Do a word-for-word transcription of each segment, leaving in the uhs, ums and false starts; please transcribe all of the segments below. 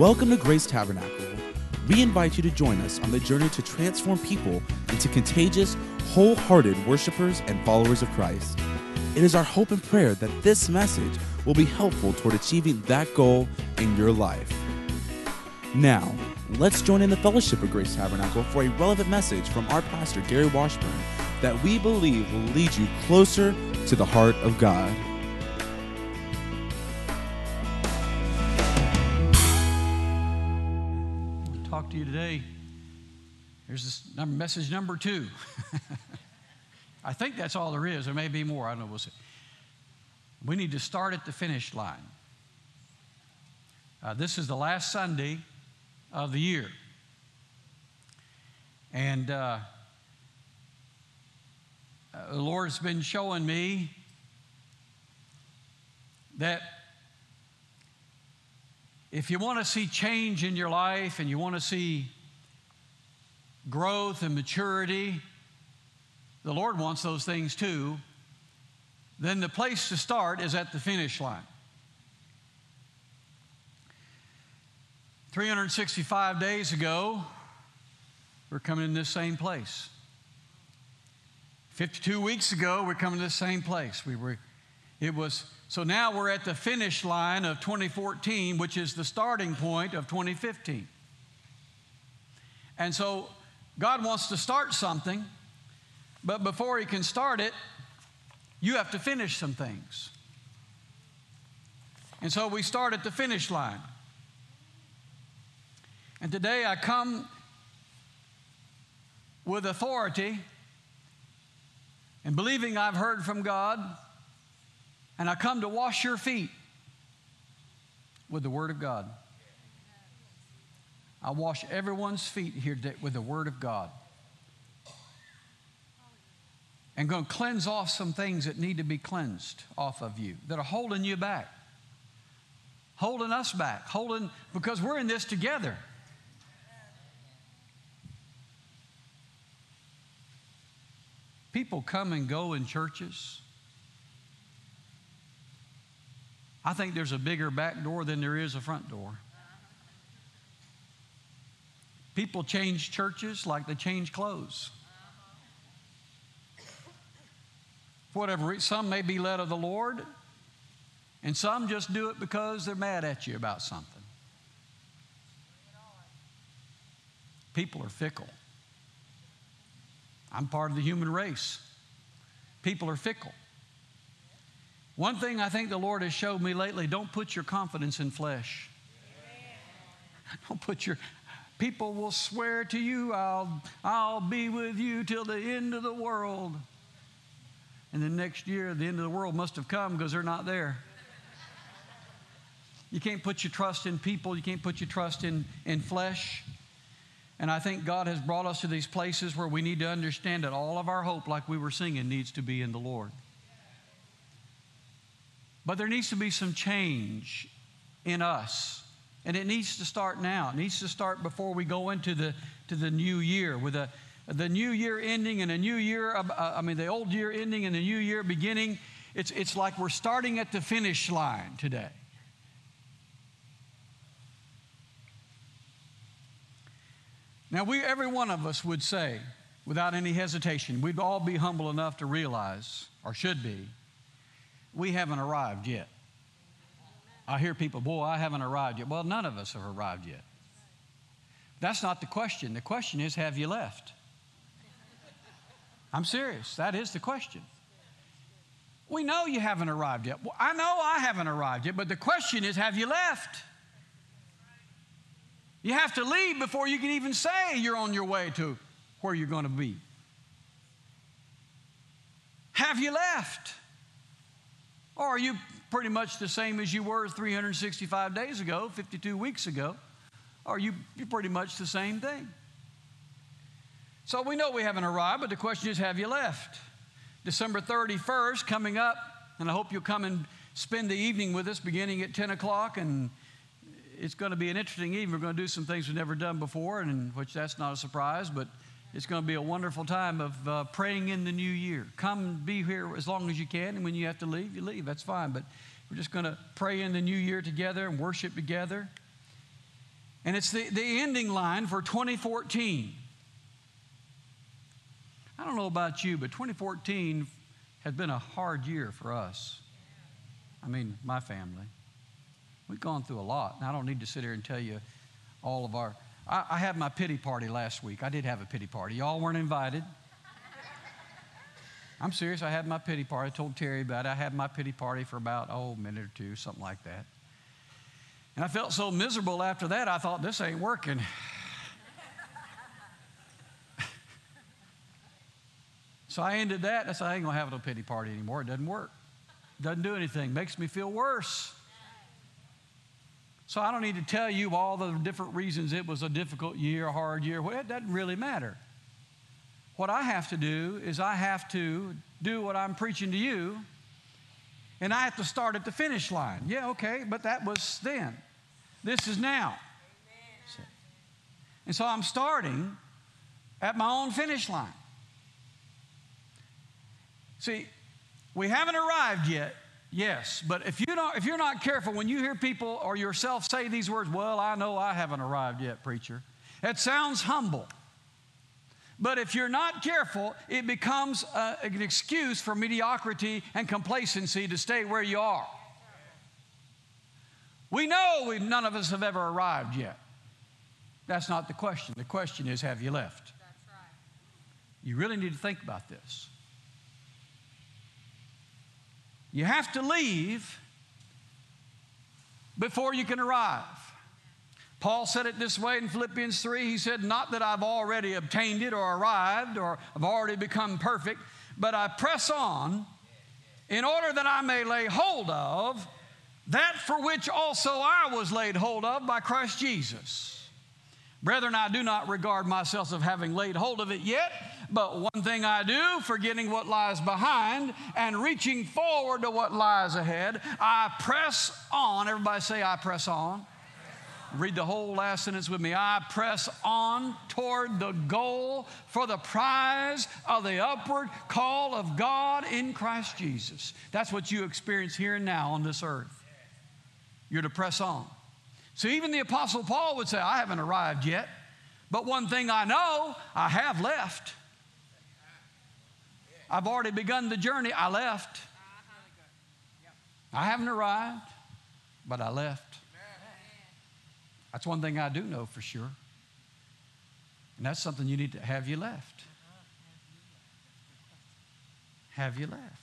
Welcome to Grace Tabernacle. We invite you to join us on the journey to transform people into contagious, wholehearted worshipers and followers of Christ. It is our hope and prayer that this message will be helpful toward achieving that goal in your life. Now, let's join in the fellowship of Grace Tabernacle for a relevant message from our pastor, Gary Washburn, that we believe will lead you closer to the heart of God. Talk to you today. Here's this number, message number two. I think that's all there is. There may be more. I don't know. We'll see. We need to start at the finish line. Uh, this is the last Sunday of the year. And uh, uh, the Lord's been showing me that if you want to see change in your life and you want to see growth and maturity, the Lord wants those things too, then the place to start is at the finish line. three hundred sixty-five days ago, we're coming in this same place. fifty-two weeks ago, we're coming to this same place. We were, it was, so now we're at the finish line of twenty fourteen, which is the starting point of twenty fifteen. And so God wants to start something, but before He can start it, you have to finish some things. And so we start at the finish line. And today I come with authority and believing I've heard from God, and I come to wash your feet with the Word of God. I wash everyone's feet here today with the Word of God. And going to cleanse off some things that need to be cleansed off of you, that are holding you back, holding us back, holding, because we're in this together. People come and go in churches. I think there's a bigger back door than there is a front door. People change churches like they change clothes. For whatever reason, some may be led of the Lord, and some just do it because they're mad at you about something. People are fickle. I'm part of the human race. People are fickle. One thing I think the Lord has showed me lately, don't put your confidence in flesh. Don't put your, people will swear to you, I'll, I'll be with you till the end of the world. And then next year, the end of the world must have come because they're not there. You can't put your trust in people. You can't put your trust in, in flesh. And I think God has brought us to these places where we need to understand that all of our hope, like we were singing, needs to be in the Lord. But there needs to be some change in us. And it needs to start now. It needs to start before we go into the, to the new year. With a, the new year ending and a new year, uh, I mean the old year ending and the new year beginning. It's, it's like we're starting at the finish line today. Now, we, every one of us would say, without any hesitation, we'd all be humble enough to realize, or should be, we haven't arrived yet. I hear people, boy, I haven't arrived yet. Well, none of us have arrived yet. That's not the question. The question is, have you left? I'm serious. That is the question. We know you haven't arrived yet. Well, I know I haven't arrived yet, but the question is, have you left? You have to leave before you can even say you're on your way to where you're going to be. Have you left? Or are you pretty much the same as you were three hundred sixty-five days ago, fifty-two weeks ago? Or you, you're pretty much the same thing. So we know we haven't arrived, but the question is, have you left? December thirty-first coming up, and I hope you'll come and spend the evening with us beginning at ten o'clock, and it's going to be an interesting evening. We're going to do some things we've never done before, and which that's not a surprise, but it's going to be a wonderful time of uh, praying in the new year. Come and be here as long as you can, and when you have to leave, you leave. That's fine, but we're just going to pray in the new year together and worship together. And it's the, the ending line for twenty fourteen. I don't know about you, but twenty fourteen has been a hard year for us. I mean, my family. We've gone through a lot. And I don't need to sit here and tell you all of our... I, I had my pity party last week. I did have a pity party. Y'all weren't invited. I'm serious. I had my pity party. I told Terry about it. I had my pity party for about, oh, a minute or two, something like that. And I felt so miserable after that, I thought, this ain't working. So I ended that. I said, I ain't going to have no pity party anymore. It doesn't work. It doesn't do anything. Makes me feel worse. So I don't need to tell you all the different reasons it was a difficult year, a hard year. Well, it doesn't really matter. What I have to do is I have to do what I'm preaching to you, and I have to start at the finish line. Yeah, okay, but that was then. This is now. Amen. And so I'm starting at my own finish line. See, we haven't arrived yet, yes, but if, you don't, if you're not careful, when you hear people or yourself say these words, well, I know I haven't arrived yet, preacher, it sounds humble. But if you're not careful, it becomes a, an excuse for mediocrity and complacency to stay where you are. We know we, none of us have ever arrived yet. That's not the question. The question is, have you left? That's right. You really need to think about this. You have to leave before you can arrive. Paul said it this way in Philippians three. He said, not that I've already obtained it or arrived or I've already become perfect, but I press on in order that I may lay hold of that for which also I was laid hold of by Christ Jesus. Brethren, I do not regard myself as having laid hold of it yet, but one thing I do, forgetting what lies behind and reaching forward to what lies ahead, I press on. Everybody say, I press on. Read the whole last sentence with me. I press on toward the goal for the prize of the upward call of God in Christ Jesus. That's what you experience here and now on this earth. You're to press on. So even the Apostle Paul would say, I haven't arrived yet, but one thing I know, I have left. I've already begun the journey. I left. I haven't arrived, but I left. That's one thing I do know for sure. And that's something you need to have you left. Have you left?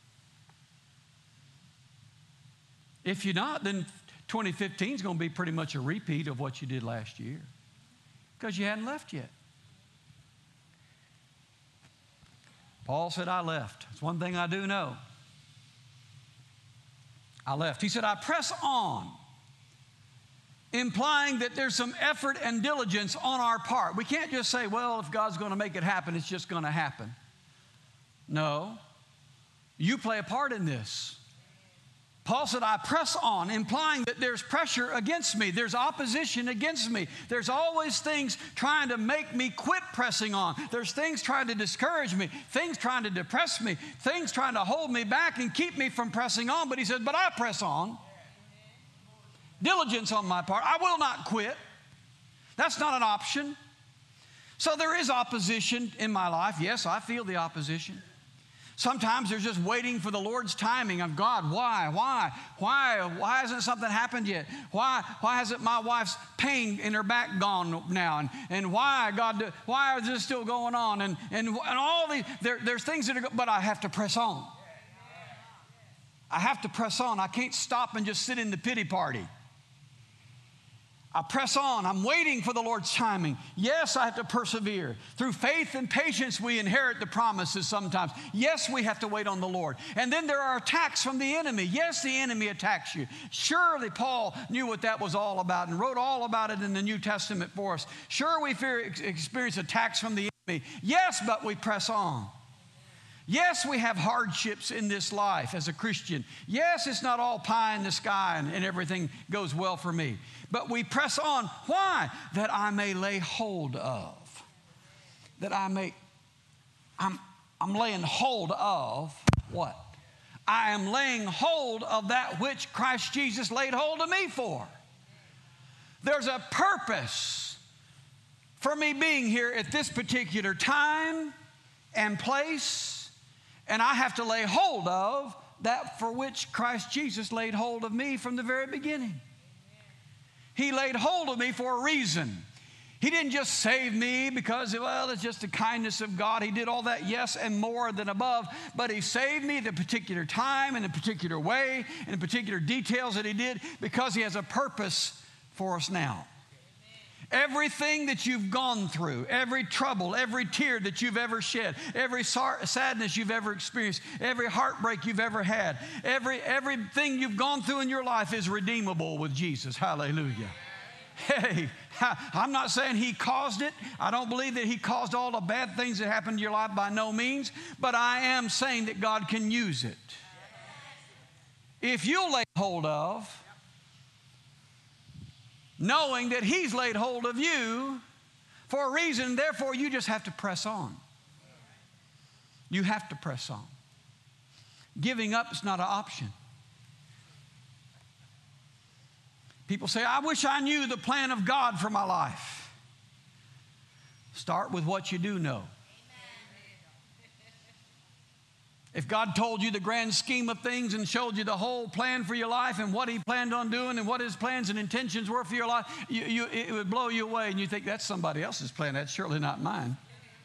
If you're not, then twenty fifteen is going to be pretty much a repeat of what you did last year because you hadn't left yet. Paul said, I left. That's one thing I do know. I left. He said, I press on, implying that there's some effort and diligence on our part. We can't just say, well, if God's going to make it happen, it's just going to happen. No. You play a part in this. Paul said, I press on, implying that there's pressure against me. There's opposition against me. There's always things trying to make me quit pressing on. There's things trying to discourage me, things trying to depress me, things trying to hold me back and keep me from pressing on. But he said, but I press on. Diligence on my part. I will not quit. That's not an option. So there is opposition in my life. Yes, I feel the opposition. Sometimes there's just waiting for the Lord's timing of God. Why? Why? Why? Why hasn't something happened yet? Why? Why hasn't my wife's pain in her back gone now? And, and why, God, why is this still going on? And, and, and all these, there, there's things that are, but I have to press on. I have to press on. I can't stop and just sit in the pity party. I press on. I'm waiting for the Lord's timing. Yes, I have to persevere. Through faith and patience, we inherit the promises sometimes. Yes, we have to wait on the Lord. And then there are attacks from the enemy. Yes, the enemy attacks you. Surely Paul knew what that was all about and wrote all about it in the New Testament for us. Sure, we fear, experience attacks from the enemy. Yes, but we press on. Yes, we have hardships in this life as a Christian. Yes, it's not all pie in the sky and, and everything goes well for me. But we press on. Why? That I may lay hold of. That I may, I'm, I'm laying hold of what? I am laying hold of that which Christ Jesus laid hold of me for. There's a purpose for me being here at this particular time and place, and I have to lay hold of that for which Christ Jesus laid hold of me from the very beginning. He laid hold of me for a reason. He didn't just save me because, well, it's just the kindness of God. He did all that, yes, and more than above. But He saved me at a particular time, in a particular way, in the particular details that He did, because He has a purpose for us now. Everything that you've gone through, every trouble, every tear that you've ever shed, every sadness you've ever experienced, every heartbreak you've ever had, every everything you've gone through in your life is redeemable with Jesus. Hallelujah. Hey, I'm not saying He caused it. I don't believe that He caused all the bad things that happened in your life, by no means. But I am saying that God can use it. If you'll lay hold of, knowing that He's laid hold of you for a reason, therefore you just have to press on. You have to press on. Giving up is not an option. People say, I wish I knew the plan of God for my life. Start with what you do know. If God told you the grand scheme of things and showed you the whole plan for your life and what He planned on doing and what His plans and intentions were for your life, you, you, it would blow you away, and you think, that's somebody else's plan. That's surely not mine.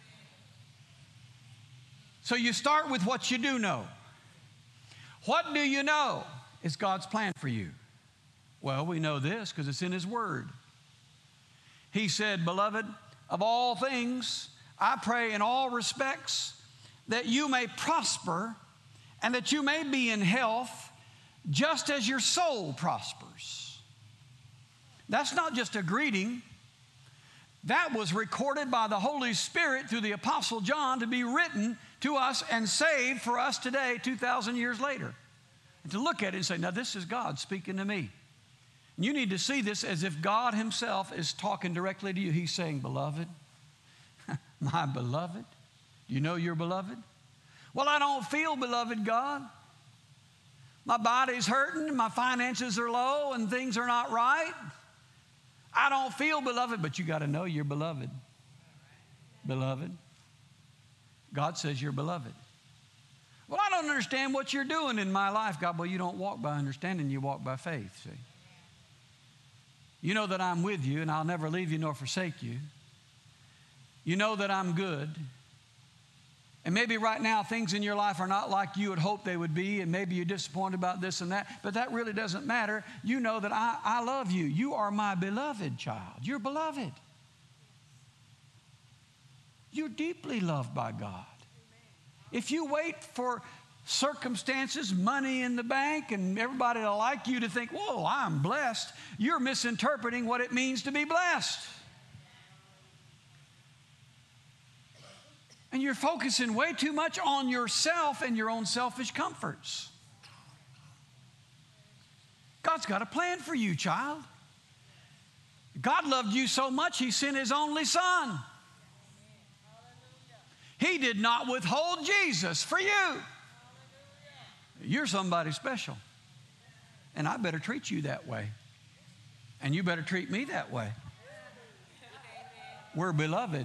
So you start with what you do know. What do you know is God's plan for you? Well, we know this because it's in His Word. He said, beloved, of all things, I pray in all respects that you may prosper and that you may be in health just as your soul prospers. That's not just a greeting. That was recorded by the Holy Spirit through the Apostle John to be written to us and saved for us today, two thousand years later. And to look at it and say, now this is God speaking to me. And you need to see this as if God Himself is talking directly to you. He's saying, beloved, my beloved, you know you're beloved? Well, I don't feel beloved, God. My body's hurting, my finances are low, and things are not right. I don't feel beloved, but you got to know you're beloved. Beloved. God says you're beloved. Well, I don't understand what you're doing in my life, God. Well, you don't walk by understanding, you walk by faith, see. You know that I'm with you, and I'll never leave you nor forsake you. You know that I'm good. And maybe right now things in your life are not like you would hope they would be, and maybe you're disappointed about this and that, but that really doesn't matter. You know that I, I love you. You are my beloved child. You're beloved. You're deeply loved by God. If you wait for circumstances, money in the bank, and everybody to like you to think, whoa, I'm blessed, you're misinterpreting what it means to be blessed. And you're focusing way too much on yourself and your own selfish comforts. God's got a plan for you, child. God loved you so much, He sent His only Son. He did not withhold Jesus for you. You're somebody special. And I better treat you that way. And you better treat me that way. We're beloved.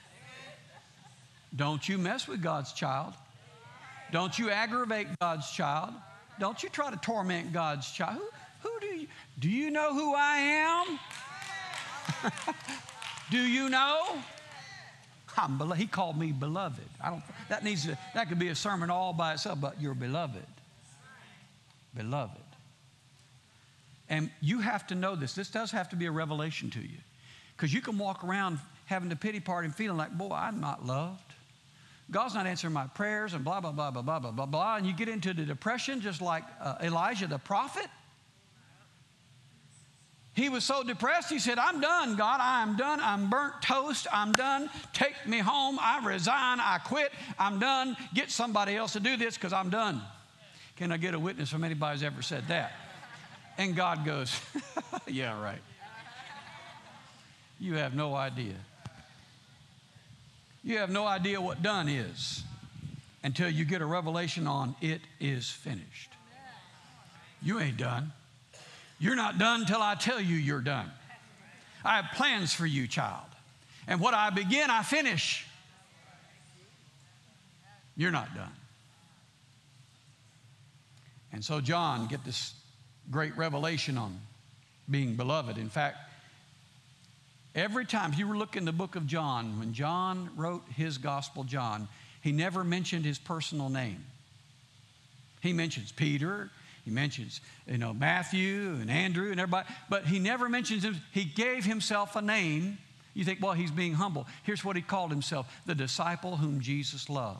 Don't you mess with God's child. Don't you aggravate God's child. Don't you try to torment God's child. Who, who do you, do you know who I am? Do you know? I'm, he called me beloved. I don't, that needs to, that could be a sermon all by itself, but you're beloved. Beloved. And you have to know this. This does have to be a revelation to you. Because you can walk around having the pity party and feeling like, boy, I'm not loved. God's not answering my prayers and blah, blah, blah, blah, blah, blah, blah, blah. And you get into the depression just like uh, Elijah the prophet. He was so depressed, he said, I'm done, God. I am done. I'm burnt toast. I'm done. Take me home. I resign. I quit. I'm done. Get somebody else to do this because I'm done. Can I get a witness from anybody who's ever said that? And God goes, yeah, right. You have no idea. You have no idea what done is until you get a revelation on it is finished. You ain't done. You're not done till I tell you you're done. I have plans for you, child. And what I begin, I finish. You're not done. And so John get this great revelation on being beloved. In fact, every time, if you were looking in the book of John, when John wrote his gospel, John, he never mentioned his personal name. He mentions Peter, he mentions, you know, Matthew and Andrew and everybody, but he never mentions him. He gave himself a name. You think, well, he's being humble. Here's what he called himself: the disciple whom Jesus loved.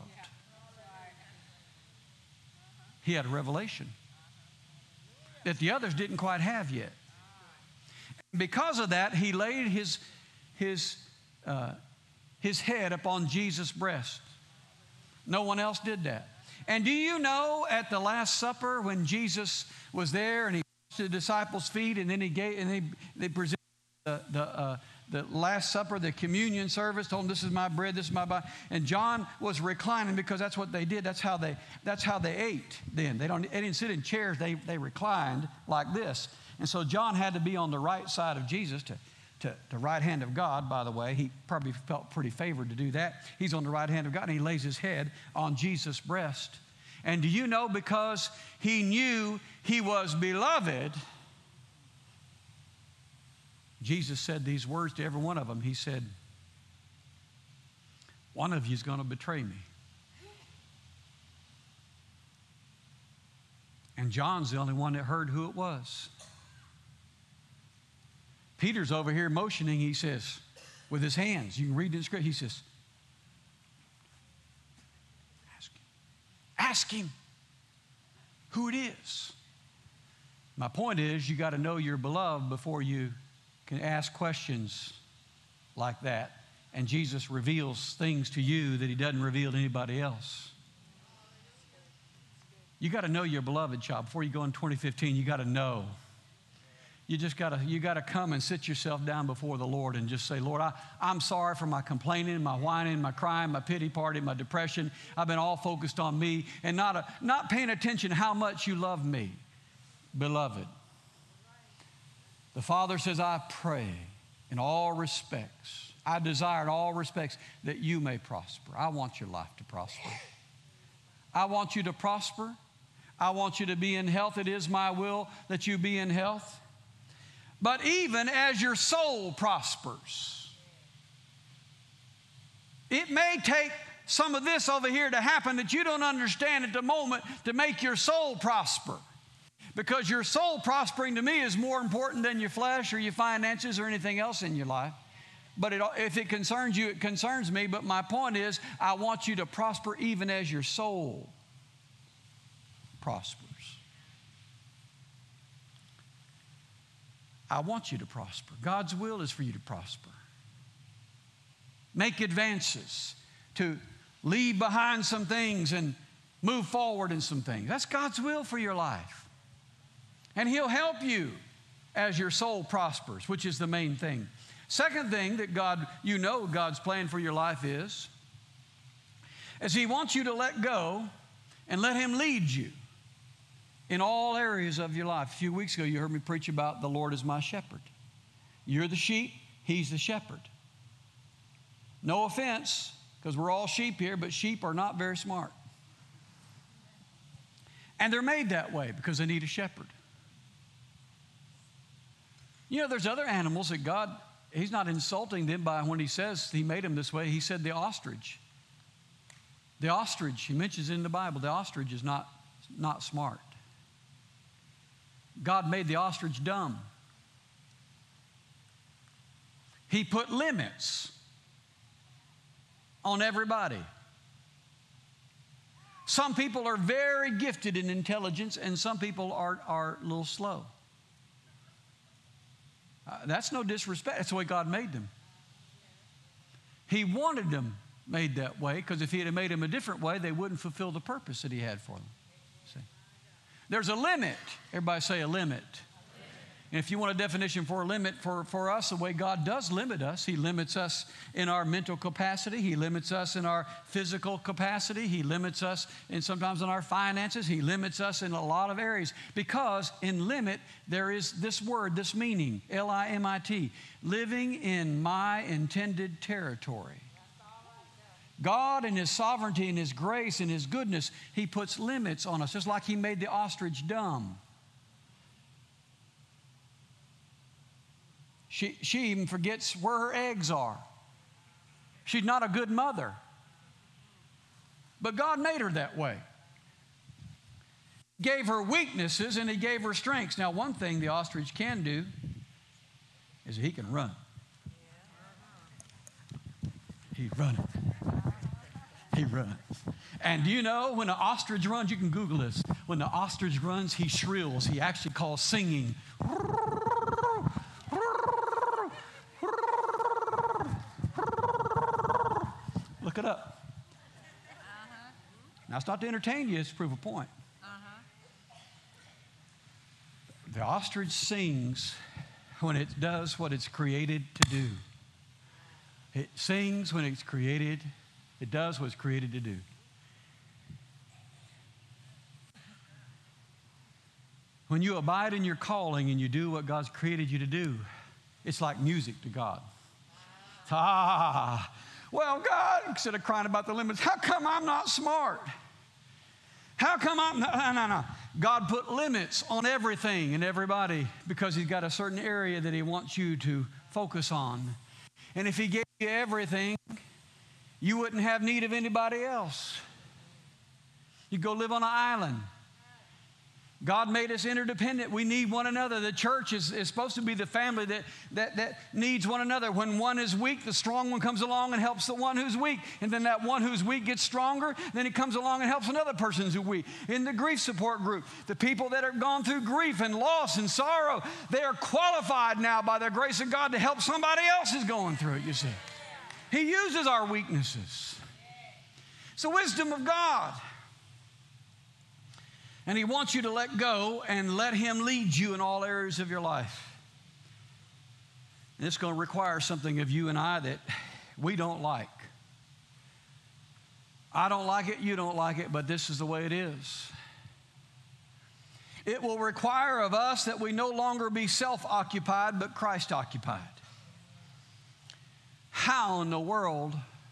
He had a revelation that the others didn't quite have yet. Because of that, he laid his, his, uh, his head upon Jesus' breast. No one else did that. And do you know, at the Last Supper, when Jesus was there and he washed the disciples' feet, and then he gave, and they, they presented the, the, uh, the Last Supper, the communion service, told them, this is my bread, this is my body. And John was reclining because that's what they did. That's how they, that's how they ate then. They, don't, they didn't sit in chairs. They, they reclined like this. And so John had to be on the right side of Jesus, to, to the right hand of God, by the way. He probably felt pretty favored to do that. He's on the right hand of God, and he lays his head on Jesus' breast. And do you know, because he knew he was beloved, Jesus said these words to every one of them. He said, one of you is going to betray me. And John's the only one that heard who it was. Peter's over here motioning, he says, with his hands. You can read in the script. He says, ask him. Ask him who it is. My point is, you got to know you're beloved before you can ask questions like that. And Jesus reveals things to you that he doesn't reveal to anybody else. You got to know you're beloved, child. Before you go in twenty fifteen, you got to know. You just got to, you got to come and sit yourself down before the Lord and just say, Lord, I, I'm sorry for my complaining, my whining, my crying, my pity party, my depression. I've been all focused on me and not, a, not paying attention how much you love me, beloved. The Father says, I pray in all respects, I desire in all respects that you may prosper. I want your life to prosper. I want you to prosper. I want you to be in health. It is my will that you be in health. But even as your soul prospers, it may take some of this over here to happen that you don't understand at the moment to make your soul prosper. Because your soul prospering to me is more important than your flesh or your finances or anything else in your life. But it, if it concerns you, it concerns me. But my point is, I want you to prosper even as your soul prospers. I want you to prosper. God's will is for you to prosper. Make advances, to leave behind some things and move forward in some things. That's God's will for your life. And he'll help you as your soul prospers, which is the main thing. Second thing that God, you know God's plan for your life is, is he wants you to let go and let him lead you in all areas of your life. A few weeks ago, you heard me preach about the Lord is my shepherd. You're the sheep, he's the shepherd. No offense, because we're all sheep here, but sheep are not very smart. And they're made that way because they need a shepherd. You know, there's other animals that God, he's not insulting them by when he says he made them this way. He said the ostrich. The ostrich, he mentions in the Bible, the ostrich is not, not smart. God made the ostrich dumb. He put limits on everybody. Some people are very gifted in intelligence, and some people are, are a little slow. Uh, that's no disrespect. That's the way God made them. He wanted them made that way, because if he had made them a different way, they wouldn't fulfill the purpose that he had for them. See? There's a limit. Everybody say a limit. And if you want a definition for a limit for, for us, the way God does limit us, He limits us in our mental capacity. He limits us in our physical capacity. He limits us in sometimes in our finances. He limits us in a lot of areas. Because in limit, there is this word, this meaning, L I M I T, living in my intended territory. God in His sovereignty and His grace and His goodness, He puts limits on us, just like He made the ostrich dumb. She, she even forgets where her eggs are. She's not a good mother. But God made her that way. He gave her weaknesses and He gave her strengths. Now, one thing the ostrich can do is he can run. He runs. He runs. And do you know when an ostrich runs, you can Google this. When the ostrich runs, he shrills. He actually calls singing. Look it up. Uh-huh. Now, it's not to entertain you, it's to prove a point. Uh-huh. The ostrich sings when it does what it's created to do. It sings when it's created, it does what it's created to do. When you abide in your calling and you do what God's created you to do, it's like music to God. Ah, well, God, instead of crying about the limits, how come I'm not smart? How come I'm not? No, no, no. God put limits on everything and everybody because He's got a certain area that He wants you to focus on. And if He gave you everything, you wouldn't have need of anybody else. You'd go live on an island. God made us interdependent. We need one another. The church is, is supposed to be the family that, that, that needs one another. When one is weak, the strong one comes along and helps the one who's weak. And then that one who's weak gets stronger. Then he comes along and helps another person who's weak. In the grief support group, the people that have gone through grief and loss and sorrow, they are qualified now by the grace of God to help somebody else who's going through it, you see. He uses our weaknesses. It's the wisdom of God. And He wants you to let go and let Him lead you in all areas of your life. And it's going to require something of you and I that we don't like. I don't like it, you don't like it, but this is the way it is. It will require of us that we no longer be self-occupied, but Christ-occupied. How in the world...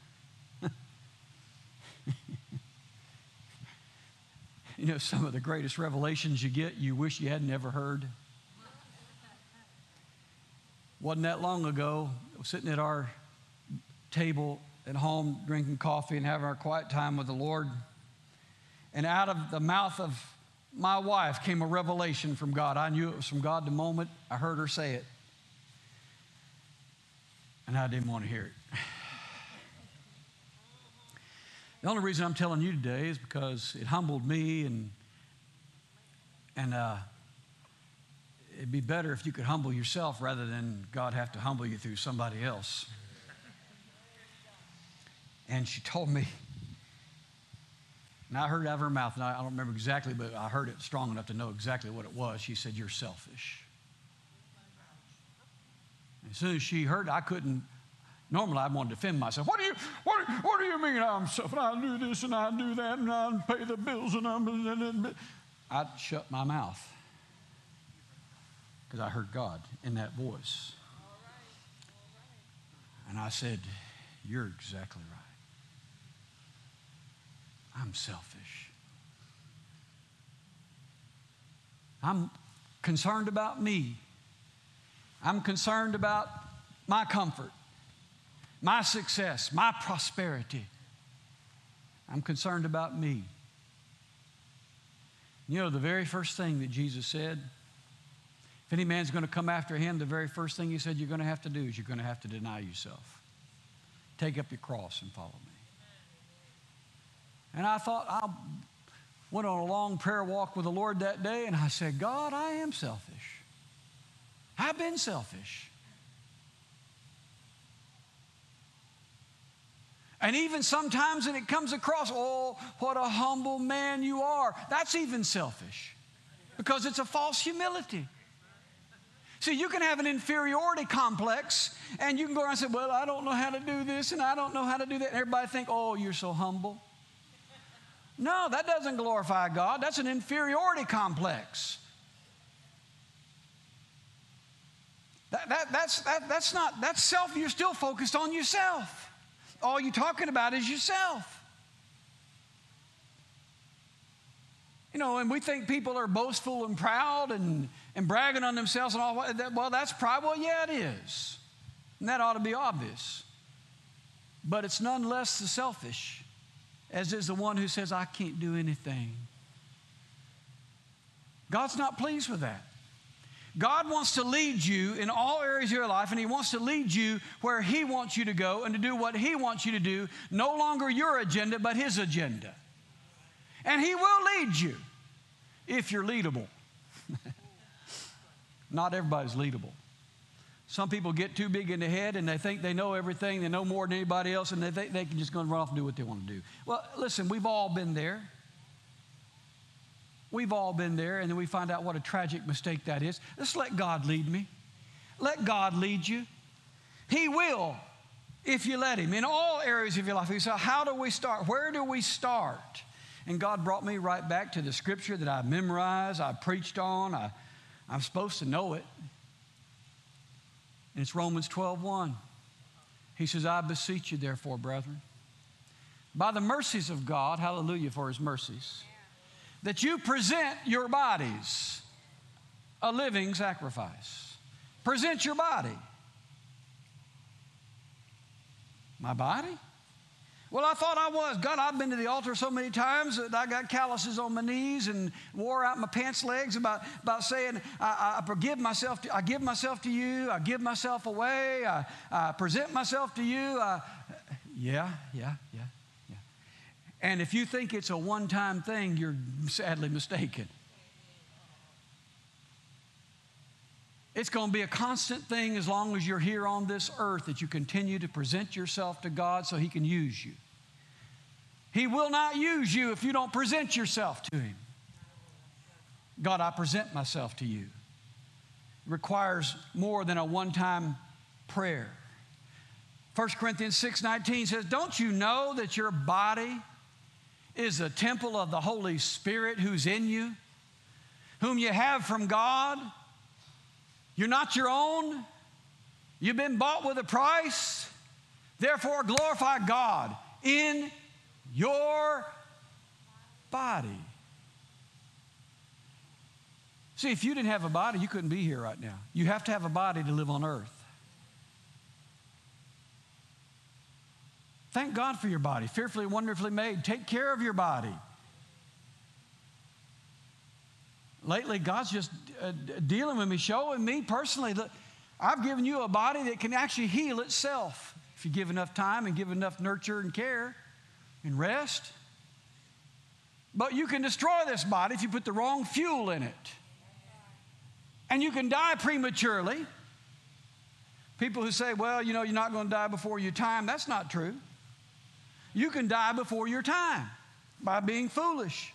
You know, some of the greatest revelations you get, you wish you had never heard. Wasn't that long ago, sitting at our table at home, drinking coffee and having our quiet time with the Lord. And out of the mouth of my wife came a revelation from God. I knew it was from God the moment I heard her say it. And I didn't want to hear it. The only reason I'm telling you today is because it humbled me, and and uh, it'd be better if you could humble yourself rather than God have to humble you through somebody else. And she told me, and I heard it out of her mouth, and I, I don't remember exactly, but I heard it strong enough to know exactly what it was. She said, "You're selfish." As soon as she heard it, I couldn't. Normally, I'd want to defend myself. What do you, what, what do you mean I'm selfish? I do this and I do that and I pay the bills and I'm... I'd shut my mouth because I heard God in that voice. And I said, "You're exactly right. I'm selfish. I'm concerned about me. I'm concerned about my comfort, my success, my prosperity. I'm concerned about me." You know, the very first thing that Jesus said, if any man's going to come after Him, the very first thing He said you're going to have to do is you're going to have to deny yourself. Take up your cross and follow me. And I thought, I went on a long prayer walk with the Lord that day, and I said, "God, I am selfish. I've been selfish. And even sometimes when it comes across, oh, what a humble man you are. That's even selfish because it's a false humility. See, you can have an inferiority complex, and you can go around and say, well, I don't know how to do this, and I don't know how to do that. And everybody think, oh, you're so humble. No, that doesn't glorify God. That's an inferiority complex. That, that, that's, that, that's not, that's self. You're still focused on yourself. All you're talking about is yourself. You know, and we think people are boastful and proud and, and bragging on themselves and all. Well, that's probably, well, yeah, it is. And that ought to be obvious. But it's none less the selfish as is the one who says, I can't do anything. God's not pleased with that. God wants to lead you in all areas of your life, and He wants to lead you where He wants you to go and to do what He wants you to do, no longer your agenda, but His agenda. And He will lead you if you're leadable. Not everybody's leadable. Some people get too big in the head and they think they know everything, they know more than anybody else, and they think they can just go and run off and do what they want to do. Well, listen, we've all been there. We've all been there, and then we find out what a tragic mistake that is. Let's let God lead me. Let God lead you. He will if you let Him in all areas of your life. So how do we start? Where do we start? And God brought me right back to the scripture that I memorized, I preached on, I, I'm supposed to know it. And it's Romans twelve one. He says, I beseech you, therefore, brethren, by the mercies of God, hallelujah for His mercies, that you present your bodies a living sacrifice. Present your body. My body? Well, I thought I was. God, I've been to the altar so many times that I got calluses on my knees and wore out my pants legs about, about saying, I, I forgive myself, to, I give myself to you, I give myself away, I, I present myself to you. I, yeah, yeah, yeah, yeah. And if you think it's a one-time thing, you're sadly mistaken. It's going to be a constant thing as long as you're here on this earth, that you continue to present yourself to God so He can use you. He will not use you if you don't present yourself to Him. God, I present myself to you. It requires more than a one-time prayer. First Corinthians six nineteen says, don't you know that your body is a temple of the Holy Spirit who's in you, whom you have from God? You're not your own. You've been bought with a price. Therefore, glorify God in your body. See, if you didn't have a body, you couldn't be here right now. You have to have a body to live on earth. Thank God for your body, fearfully and wonderfully made. Take care of your body. Lately, God's just uh, dealing with me, showing me personally that I've given you a body that can actually heal itself if you give enough time and give enough nurture and care and rest. But you can destroy this body if you put the wrong fuel in it. And you can die prematurely. People who say, well, you know, you're not going to die before your time, that's not true. You can die before your time by being foolish.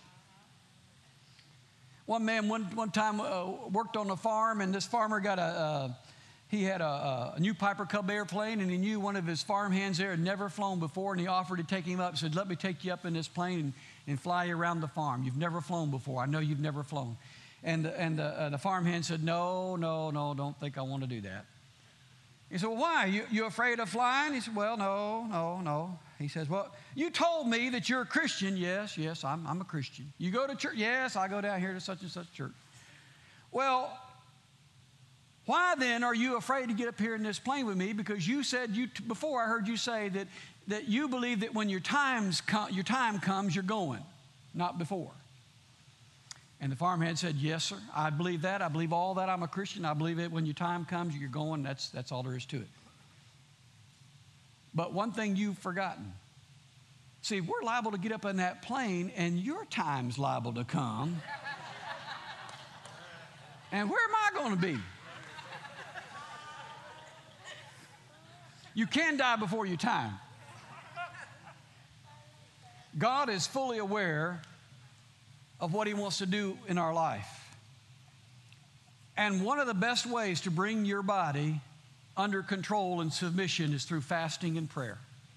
One man one, one time uh, worked on a farm, and this farmer got a, uh, he had a, a new Piper Cub airplane, and he knew one of his farm hands there had never flown before, and he offered to take him up, said, let me take you up in this plane and, and fly you around the farm. You've never flown before. I know you've never flown. And, and the, uh, the farm hand said, no, no, no, don't think I want to do that. He said, well, why? You, you afraid of flying? He said, well, no, no, no. He says, well, you told me that you're a Christian. Yes, yes, I'm, I'm a Christian. You go to church? Yes, I go down here to such and such church. Well, why then are you afraid to get up here in this plane with me? Because you said, you before I heard you say that, that you believe that when your, times com- your time comes, you're going, not before. And the farmhand said, yes, sir, I believe that. I believe all that. I'm a Christian. I believe that when your time comes, you're going. That's, that's all there is to it. But one thing you've forgotten. See, we're liable to get up in that plane, and your time's liable to come. And where am I going to be? You can die before your time. God is fully aware of what He wants to do in our life. And one of the best ways to bring your body under control and submission is through fasting and prayer.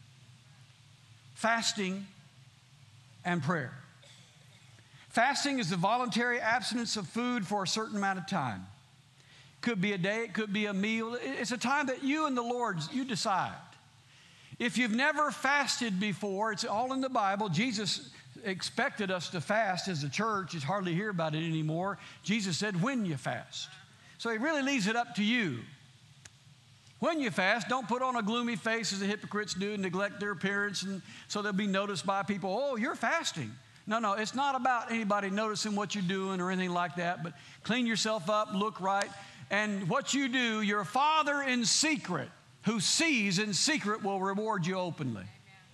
Fasting and prayer. Fasting is the voluntary abstinence of food for a certain amount of time. Could be a day, it could be a meal. It's a time that you and the Lord, you decide. If you've never fasted before, it's all in the Bible. Jesus expected us to fast as a church. You hardly hear about it anymore. Jesus said, when you fast. So he really leaves it up to you. When you fast, don't put on a gloomy face as the hypocrites do and neglect their appearance, and so they'll be noticed by people. Oh, you're fasting. No, no, it's not about anybody noticing what you're doing or anything like that, but clean yourself up, look right, and what you do, your Father in secret, who sees in secret, will reward you openly.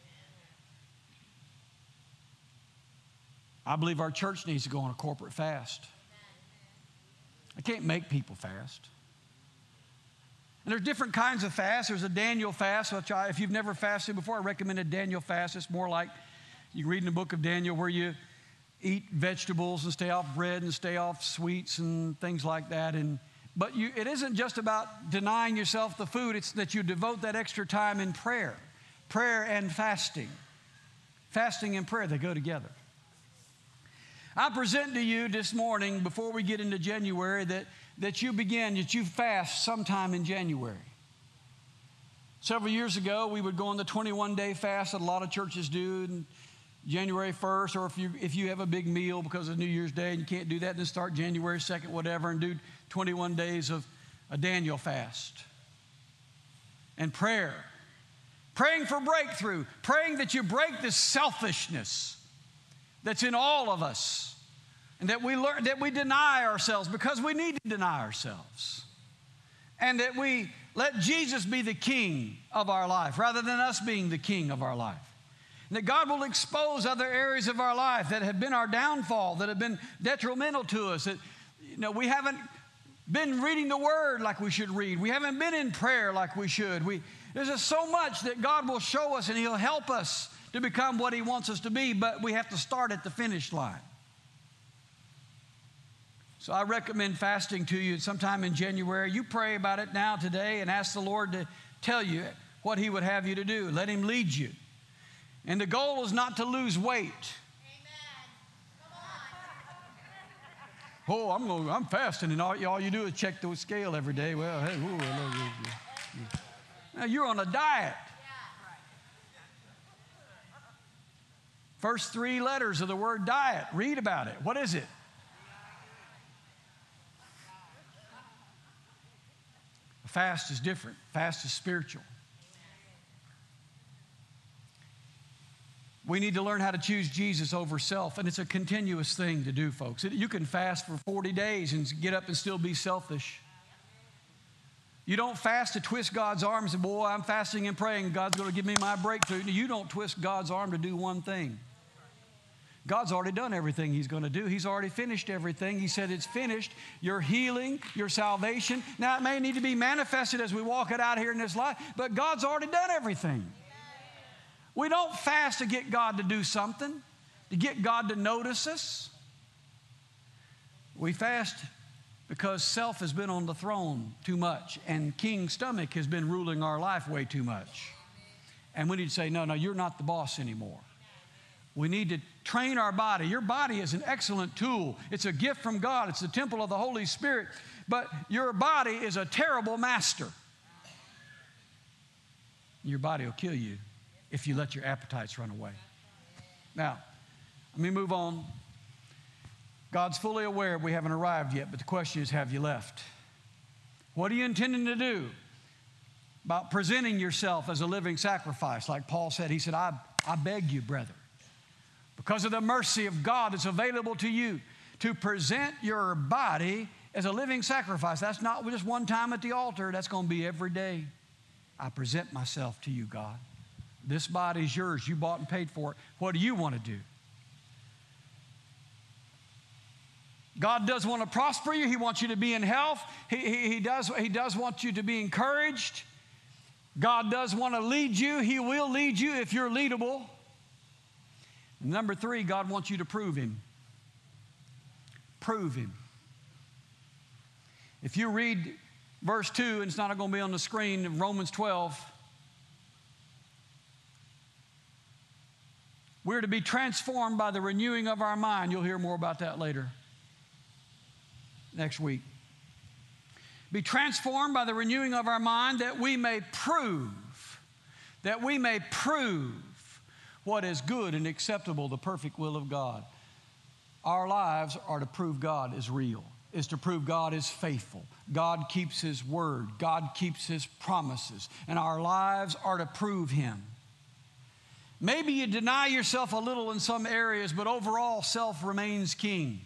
I believe our church needs to go on a corporate fast. I can't make people fast. And there's different kinds of fasts. There's a Daniel fast, which I, if you've never fasted before, I recommend a Daniel fast. It's more like you read in the book of Daniel where you eat vegetables and stay off bread and stay off sweets and things like that. And But you, it isn't just about denying yourself the food. It's that you devote that extra time in prayer. Prayer and fasting. Fasting and prayer, they go together. I present to you this morning, before we get into January, that, that you begin, that you fast sometime in January. Several years ago, we would go on the twenty-one day fast that a lot of churches do, and January first, or if you, if you have a big meal because of New Year's Day and you can't do that, then start January second, whatever, and do twenty-one days of a Daniel fast. And prayer. Praying for breakthrough. Praying that you break this selfishness that's in all of us. And that we learn, that we deny ourselves because we need to deny ourselves. And that we let Jesus be the king of our life rather than us being the king of our life. And that God will expose other areas of our life that have been our downfall, that have been detrimental to us. That, you know, we haven't been reading the Word like we should read. We haven't been in prayer like we should. We, there's just so much that God will show us, and He'll help us to become what He wants us to be, but we have to start at the finish line. So I recommend fasting to you sometime in January. You pray about it now today and ask the Lord to tell you what He would have you to do. Let Him lead you. And the goal is not to lose weight. Amen. Come on. Oh, I'm going, I'm fasting, and all, all you do is check the scale every day. Well, hey, ooh, I love you. Now, you're on a diet. First three letters of the word diet. Read about it. What is it? Fast is different. Fast is spiritual. We need to learn how to choose Jesus over self, and it's a continuous thing to do, folks. You can fast for forty days and get up and still be selfish. You don't fast to twist God's arm and say, boy, I'm fasting and praying, God's going to give me my breakthrough. You don't twist God's arm to do one thing. God's already done everything He's going to do. He's already finished everything. He said it's finished. Your healing, your salvation. Now, it may need to be manifested as we walk it out here in this life, but God's already done everything. We don't fast to get God to do something, to get God to notice us. We fast because self has been on the throne too much, and King Stomach has been ruling our life way too much. And we need to say, no, no, you're not the boss anymore. We need to train our body. Your body is an excellent tool. It's a gift from God. It's the temple of the Holy Spirit. But your body is a terrible master. Your body will kill you if you let your appetites run away. Now, let me move on. God's fully aware we haven't arrived yet, but the question is, have you left? What are you intending to do about presenting yourself as a living sacrifice? Like Paul said, he said, I, I beg you, brother, because of the mercy of God that's available to you, to present your body as a living sacrifice. That's not just one time at the altar. That's going to be every day. I present myself to you, God. This body is yours. You bought and paid for it. What do you want to do? God does want to prosper you. He wants you to be in health. He, he, he, does, he does want you to be encouraged. God does want to lead you. He will lead you if you're leadable. Number three, God wants you to prove Him. Prove Him. If you read verse two, and it's not going to be on the screen, of Romans twelve, we're to be transformed by the renewing of our mind. You'll hear more about that later, next week. Be transformed by the renewing of our mind, that we may prove, that we may prove what is good and acceptable, the perfect will of God. Our lives are to prove God is real, is to prove God is faithful. God keeps His word. God keeps His promises. And our lives are to prove Him. Maybe you deny yourself a little in some areas, but overall self remains king.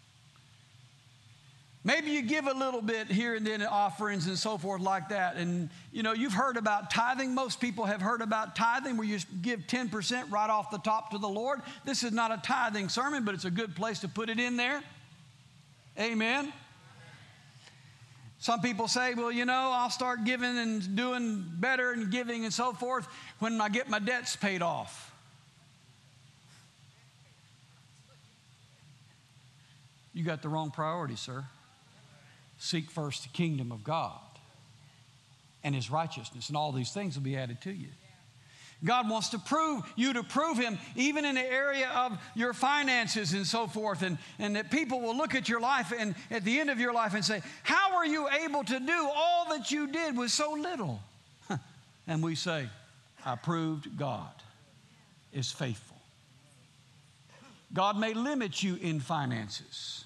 Maybe you give a little bit here and then in offerings and so forth like that. And, you know, you've heard about tithing. Most people have heard about tithing, where you give ten percent right off the top to the Lord. This is not a tithing sermon, but it's a good place to put it in there. Amen. Some people say, well, you know, I'll start giving and doing better and giving and so forth when I get my debts paid off. You got the wrong priority, sir. Seek first the kingdom of God and His righteousness, and all these things will be added to you. God wants to prove you to prove Him even in the area of your finances and so forth, and, and that people will look at your life and at the end of your life and say, how are you able to do all that you did with so little? And we say, I proved God is faithful. God may limit you in finances.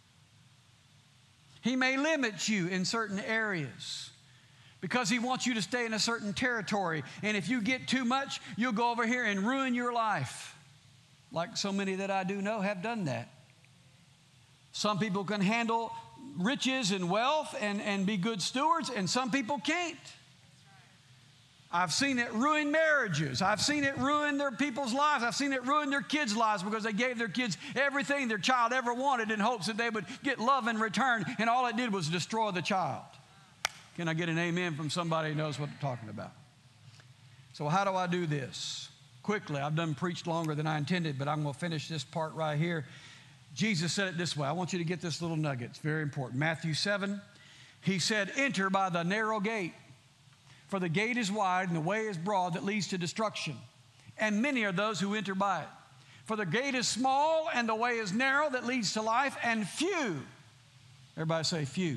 He may limit you in certain areas because He wants you to stay in a certain territory. And if you get too much, you'll go over here and ruin your life. Like so many that I do know have done that. Some people can handle riches and wealth and, and be good stewards, and some people can't. I've seen it ruin marriages. I've seen it ruin their people's lives. I've seen it ruin their kids' lives because they gave their kids everything their child ever wanted in hopes that they would get love in return, and all it did was destroy the child. Can I get an amen from somebody who knows what I'm talking about? So how do I do this? Quickly, I've done preached longer than I intended, but I'm going to finish this part right here. Jesus said it this way. I want you to get this little nugget. It's very important. Matthew seven, He said, enter by the narrow gate. For the gate is wide and the way is broad that leads to destruction, and many are those who enter by it. For the gate is small and the way is narrow that leads to life, and few, everybody say few,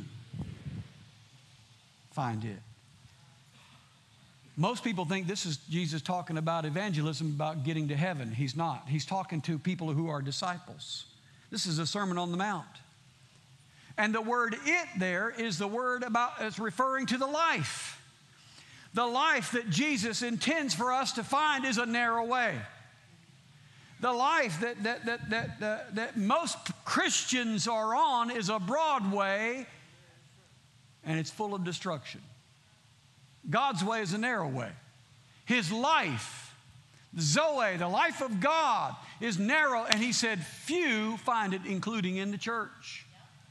find it. Most people think this is Jesus talking about evangelism, about getting to heaven. He's not. He's talking to people who are disciples. This is a Sermon on the Mount. And the word it there is the word about, it's referring to the life. The life that Jesus intends for us to find is a narrow way. The life that, that, that, that, that, that most Christians are on is a broad way, and it's full of destruction. God's way is a narrow way. His life, Zoe, the life of God, is narrow, and He said few find it, including in the church.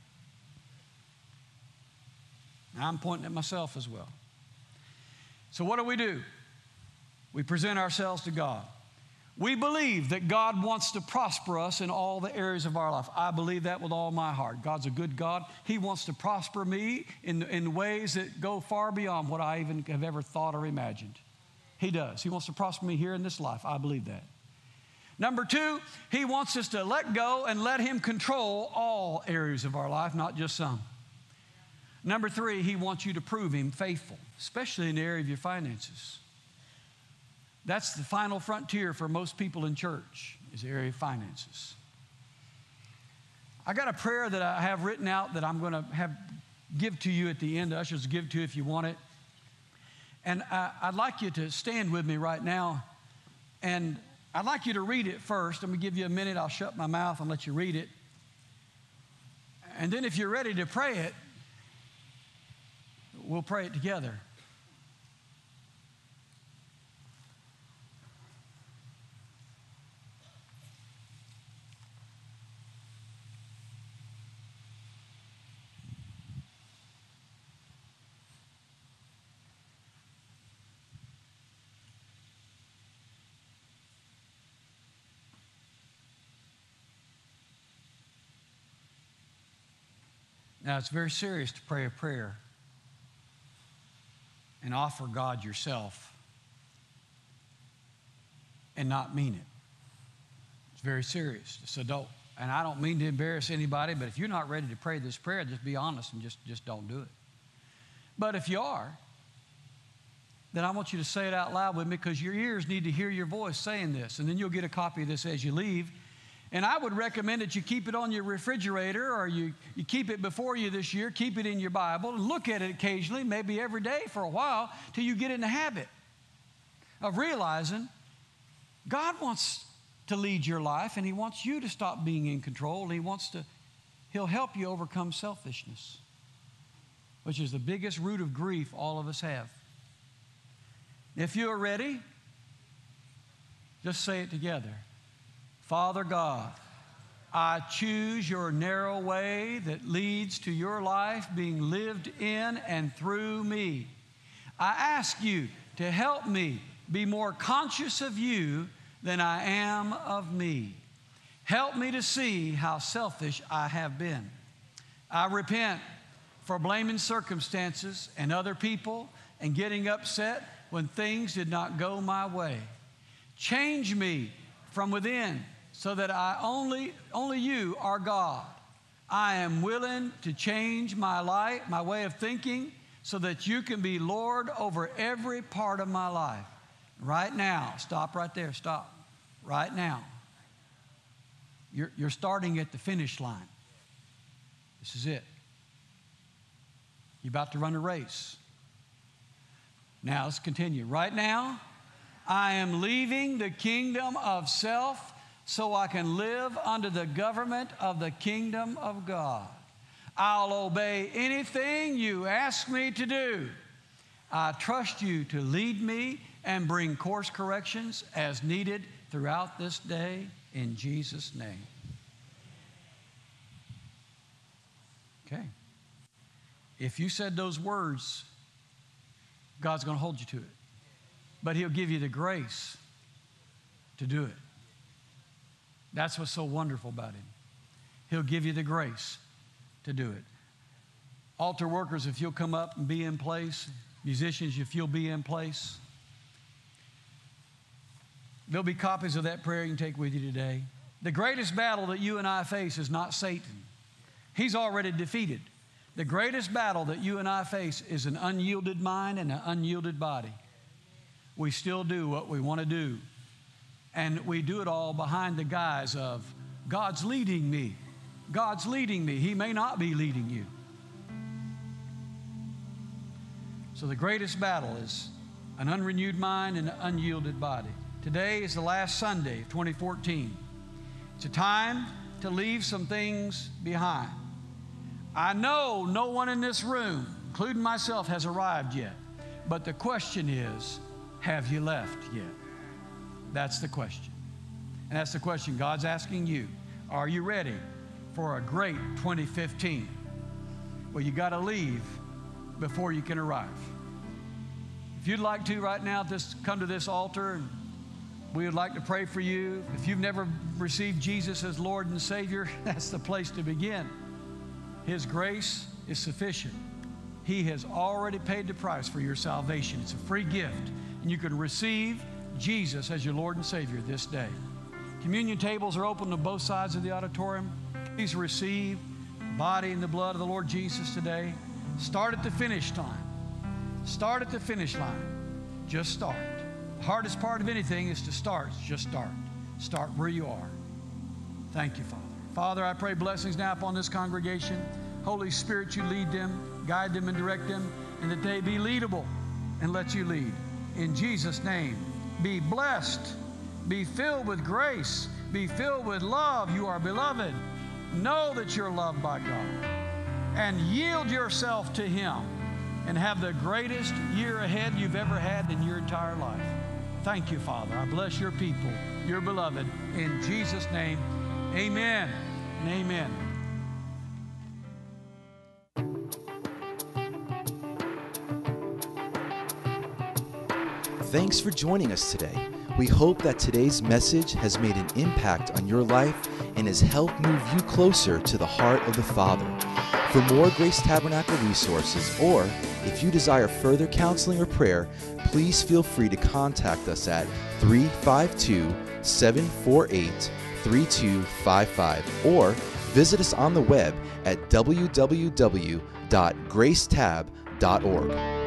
Now I'm pointing at myself as well. So what do we do? We present ourselves to God. We believe that God wants to prosper us in all the areas of our life. I believe that with all my heart. God's a good God. He wants to prosper me in, in ways that go far beyond what I even have ever thought or imagined. He does. He wants to prosper me here in this life. I believe that. Number two, He wants us to let go and let Him control all areas of our life, not just some. Number three, He wants you to prove Him faithful, especially in the area of your finances. That's the final frontier for most people in church, is the area of finances. I got a prayer that I have written out that I'm going to have give to you at the end. Ushers give to you if you want it. And I, I'd like you to stand with me right now. And I'd like you to read it first. I'm going to give you a minute. I'll shut my mouth and let you read it. And then if you're ready to pray it, we'll pray it together. Now, it's very serious to pray a prayer and offer God yourself and not mean it. It's very serious. So don't, and I don't mean to embarrass anybody, but if you're not ready to pray this prayer, just be honest and just, just don't do it. But if you are, then I want you to say it out loud with me, because your ears need to hear your voice saying this, and then you'll get a copy of this as you leave. And I would recommend that you keep it on your refrigerator, or you, you keep it before you this year, keep it in your Bible, and look at it occasionally, maybe every day for a while, till you get in the habit of realizing God wants to lead your life, and He wants you to stop being in control, and He wants to, He'll help you overcome selfishness, which is the biggest root of grief all of us have. If you are ready, just say it together. Father God, I choose your narrow way that leads to your life being lived in and through me. I ask you to help me be more conscious of you than I am of me. Help me to see how selfish I have been. I repent for blaming circumstances and other people and getting upset when things did not go my way. Change me from within, so that I only, only you are God. I am willing to change my life, my way of thinking, so that you can be Lord over every part of my life. Right now, stop right there, stop. Right now. You're, you're starting at the finish line. This is it. You're about to run a race. Now, let's continue. Right now, I am leaving the kingdom of self so I can live under the government of the kingdom of God. I'll obey anything you ask me to do. I trust you to lead me and bring course corrections as needed throughout this day, in Jesus' name. Okay. If you said those words, God's going to hold you to it. But He'll give you the grace to do it. That's what's so wonderful about Him. He'll give you the grace to do it. Altar workers, if you'll come up and be in place. Musicians, if you'll be in place. There'll be copies of that prayer you can take with you today. The greatest battle that you and I face is not Satan. He's already defeated. The greatest battle that you and I face is an unyielded mind and an unyielded body. We still do what we want to do. And we do it all behind the guise of, God's leading me. God's leading me. He may not be leading you. So the greatest battle is an unrenewed mind and an unyielded body. Today is the last Sunday of twenty fourteen. It's a time to leave some things behind. I know no one in this room, including myself, has arrived yet. But the question is, have you left yet? That's the question. And that's the question God's asking you. Are you ready for a great twenty fifteen? Well, you got to leave before you can arrive. If you'd like to right now, just come to this altar, and we would like to pray for you. If you've never received Jesus as Lord and Savior, that's the place to begin. His grace is sufficient. He has already paid the price for your salvation. It's a free gift, and you can receive Jesus as your Lord and Savior this day. Communion tables are open on both sides of the auditorium. Please receive the body and the blood of the Lord Jesus today. Start at the finish line. Start at the finish line. Just start. The hardest part of anything is to start. Just start. Start where you are. Thank you, Father. Father, I pray blessings now upon this congregation. Holy Spirit, you lead them, guide them, and direct them, and that they be leadable and let you lead. In Jesus' name, be blessed, be filled with grace, be filled with love. You are beloved. Know that you're loved by God, and yield yourself to Him, and have the greatest year ahead you've ever had in your entire life. Thank you, Father. I bless your people, your beloved. In Jesus' name, amen and amen. Thanks for joining us today. We hope that today's message has made an impact on your life and has helped move you closer to the heart of the Father. For more Grace Tabernacle resources, or if you desire further counseling or prayer, please feel free to contact us at three five two, seven four eight, three two five five or visit us on the web at w w w dot grace tab dot org.